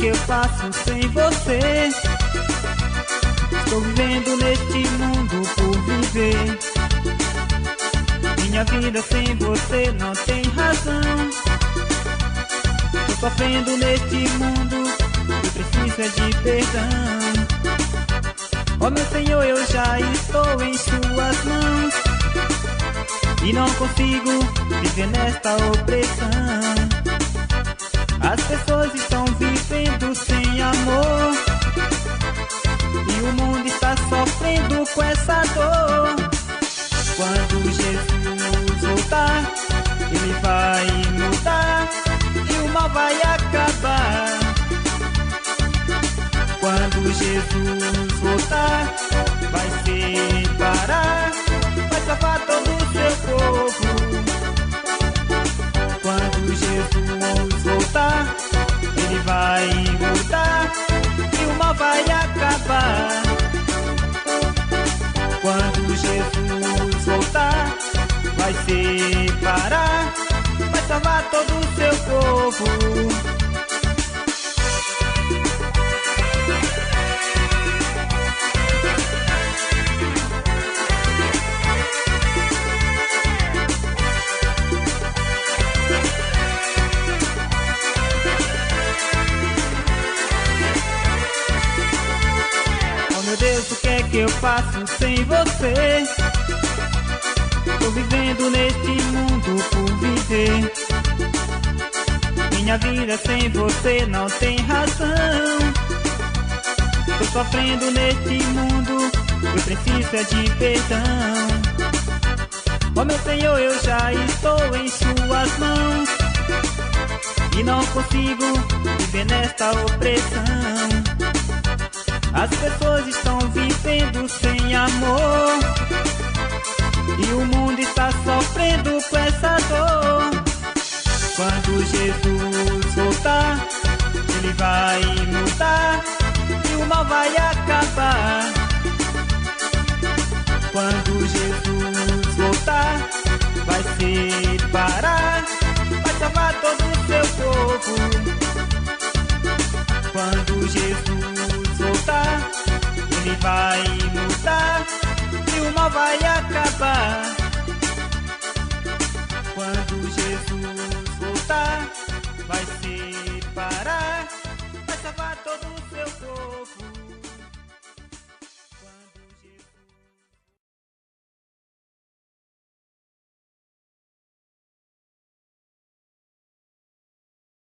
que eu faço sem você? Estou vivendo neste mundo por viver. Minha vida sem você não tem razão. Tô sofrendo neste mundo e preciso é de perdão. Ó meu Senhor, eu já estou em suas mãos e não consigo viver nesta opressão. As pessoas estão vivendo sem amor e o mundo está sofrendo com essa dor. Quando Jesus voltar, Ele vai mudar e o mal vai acabar. Quando Jesus voltar, vai separar, vai salvar todo o seu povo. Quando Jesus voltar, Ele vai mudar e o mal vai acabar. Quando Jesus voltar, vai separar, vai salvar todo o seu povo. Meu Deus, o que é que eu faço sem você? Tô vivendo neste mundo por viver. Minha vida sem você não tem razão. Tô sofrendo neste mundo, eu preciso é de perdão. Ó meu Senhor, eu já estou em suas mãos e não consigo viver nesta opressão. As pessoas estão vivendo sem amor e o mundo está sofrendo com essa dor. Quando Jesus voltar, Ele vai mudar e o mal vai acabar. Quando Jesus voltar, vai separar, vai salvar todo o seu povo. Quando Jesus voltar, Ele vai mudar e o mal vai acabar. Quando